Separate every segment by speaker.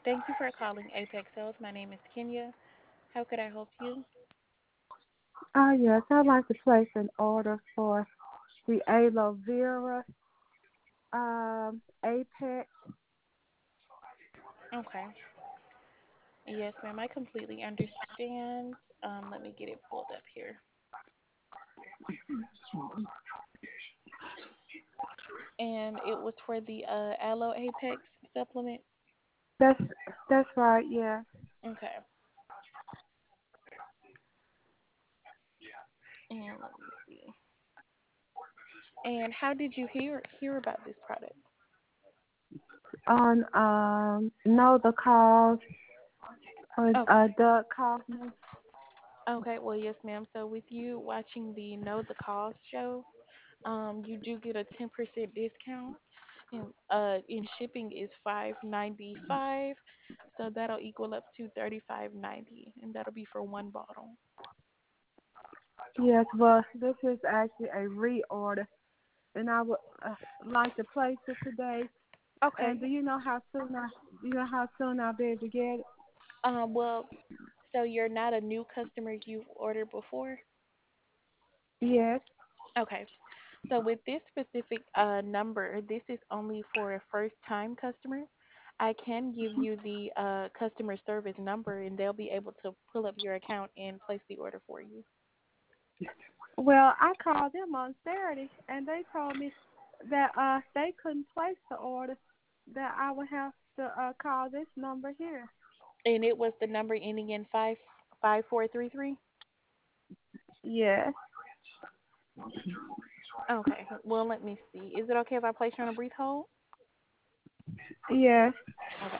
Speaker 1: Thank you for calling Apex Sales. My name is Kenya. How could I help you?
Speaker 2: Yes, I'd like to place an order for the aloe vera Apex.
Speaker 1: Okay. Yes, ma'am. I completely understand. Let me get it pulled up here. And it was for the Aloe Apex supplement.
Speaker 2: That's that's right. Yeah.
Speaker 1: Okay. And let me see. And how did you hear about this product?
Speaker 2: On know the cause or
Speaker 1: Okay.
Speaker 2: Doug Kaufman.
Speaker 1: Okay. Well, yes, ma'am. So with you watching the Know the Cause show, you do get a 10% discount. And shipping is $5.95, so that'll equal up to $35.90, and that'll be for one bottle.
Speaker 2: Yes, well, this is actually a reorder, and I would like to place it today. And
Speaker 1: Okay.
Speaker 2: do you know how soon I'll be able to get it?
Speaker 1: Well, so you're not a new customer, you've ordered before?
Speaker 2: Yes.
Speaker 1: Okay. So with this specific number, this is only for a first time customer. I can give you the customer service number, and they'll be able to pull up your account and place the order for you.
Speaker 2: Well, I called them on Saturday, and they told me that they couldn't place the order. That I would have to call this number here.
Speaker 1: And it was the number ending in 55433.
Speaker 2: Yes.
Speaker 1: Okay. Well, let me see. Is it okay if I place you on a brief hold?
Speaker 2: Yes.
Speaker 1: Okay.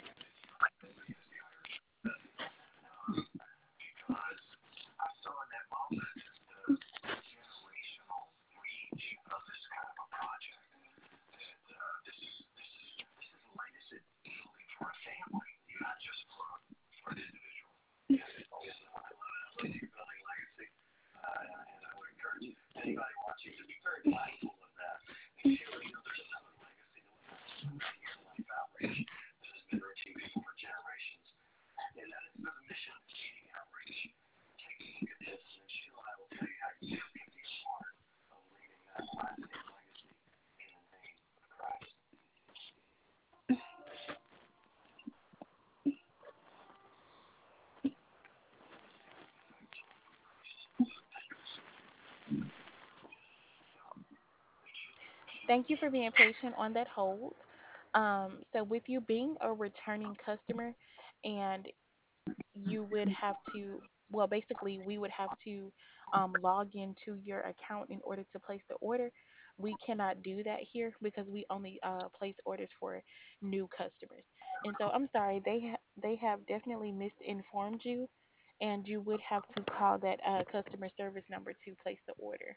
Speaker 1: Thank you for being patient on that hold. So with you being a returning customer, and you would have to, well, basically, we would have to log into your account in order to place the order. We cannot do that here because we only place orders for new customers. And so I'm sorry, they have definitely misinformed you, and you would have to call that customer service number to place the order.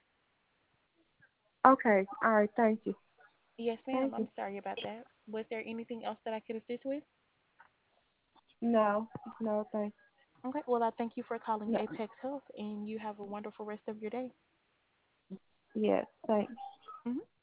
Speaker 2: Okay. All right. Thank you.
Speaker 1: Yes, ma'am.
Speaker 2: Thank
Speaker 1: I'm
Speaker 2: you.
Speaker 1: sorry about that. Was there anything else that I could assist with?
Speaker 2: No. No. Thank.
Speaker 1: Okay. Well, I thank you for calling
Speaker 2: No.
Speaker 1: Apex Health, and you have a wonderful rest of your day.
Speaker 2: Yes. Thanks.
Speaker 1: Mhm.